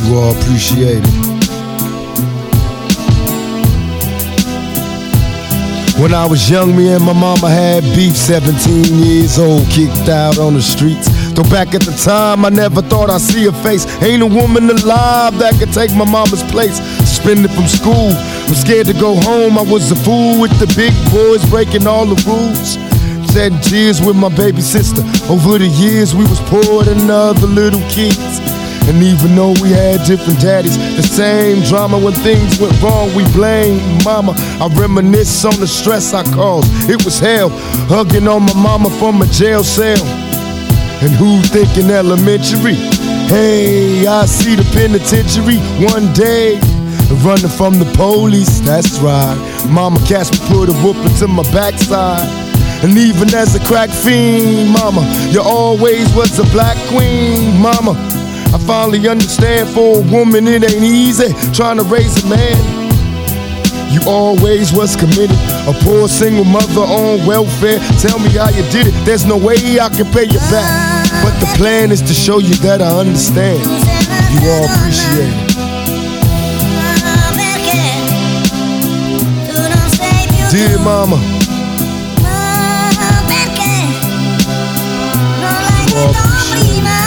You all appreciate it. When I was young, me and my mama had beef. 17 years old, kicked out on the streets. Though back at the time, I never thought I'd see her face. Ain't a woman alive that could take my mama's place. Suspended from school, was scared to go home. I was a fool with the big boys, breaking all the rules. Shedding tears with my baby sister. Over the years, we was poor than other little kids. And even though we had different daddies, the same drama when things went wrong, we blame mama. I reminisce on the stress I caused. It was hell, hugging on my mama from a jail cell. And who thinking elementary? Hey, I see the penitentiary one day. Running from the police, that's right. Mama catch me, put a whooping to my backside. And even as a crack fiend, mama, you always was a black queen, mama. I finally understand, for a woman it ain't easy trying to raise a man. You always was committed, a poor single mother on welfare. Tell me how you did it, there's no way I can pay you back. But the plan is to show you that I understand. You all appreciate it. Dear mama, you all appreciate it.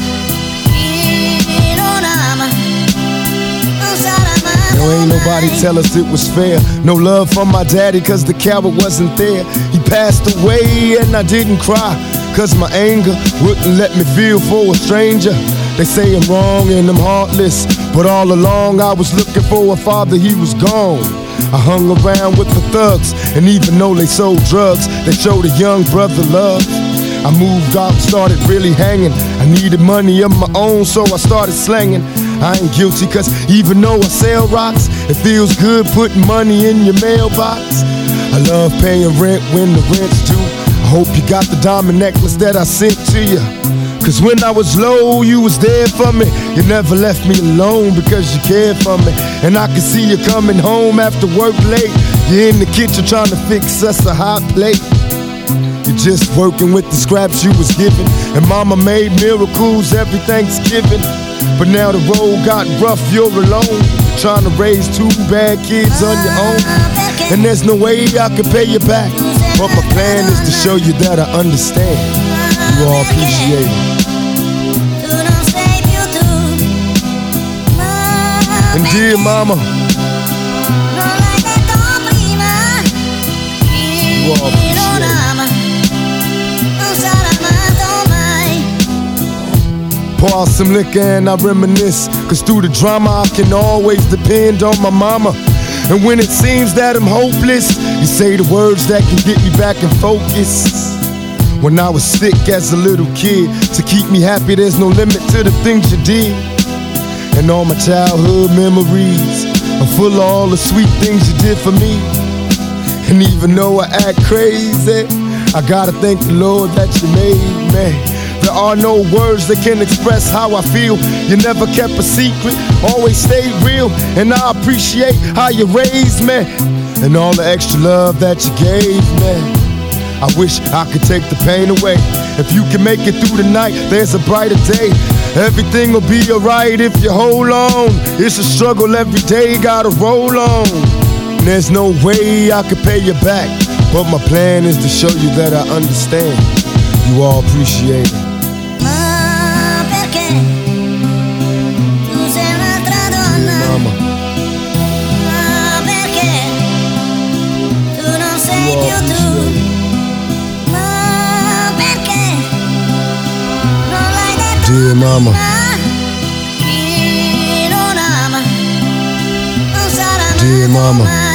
No, ain't nobody tell us it was fair. No love from my daddy cause the coward wasn't there. He passed away and I didn't cry, cause my anger wouldn't let me feel for a stranger. They say I'm wrong and I'm heartless, but all along I was looking for a father, he was gone. I hung around with the thugs, and even though they sold drugs, they showed a young brother love. I moved out, started really hanging. I needed money of my own, so I started slanging. I ain't guilty, cause even though I sell rocks, it feels good putting money in your mailbox. I love paying rent when the rent's due. I hope you got the diamond necklace that I sent to you. Cause when I was low, you was there for me. You never left me alone because you cared for me. And I can see you coming home after work late. You're in the kitchen trying to fix us a hot plate. You're just working with the scraps you was given. And mama made miracles every Thanksgiving. But now the road got rough, you're alone. You're trying to raise two bad kids on your own. And there's no way I can pay you back. But my plan is to show you that I understand. You all appreciate it. And dear mama, you all appreciate it. Pour out some liquor and I reminisce, cause through the drama I can always depend on my mama. And when it seems that I'm hopeless, you say the words that can get me back in focus. When I was sick as a little kid, to keep me happy there's no limit to the things you did. And all my childhood memories are full of all the sweet things you did for me. And even though I act crazy, I gotta thank the Lord that you made me. There are no words that can express how I feel. You never kept a secret, always stayed real. And I appreciate how you raised me, and all the extra love that you gave me. I wish I could take the pain away. If you can make it through the night, there's a brighter day. Everything will be alright if you hold on. It's a struggle every day, gotta roll on. And there's no way I can pay you back, but my plan is to show you that I understand. You all appreciate it. Mama, dear mama, dear mama.